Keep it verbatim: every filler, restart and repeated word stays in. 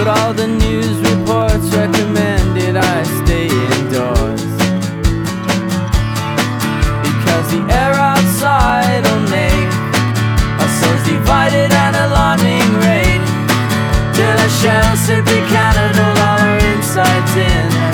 but all the news reports recommended I stay indoors, because the air outside will make our souls divided at an alarming rate, till our shells simply cannot hold all our insides in.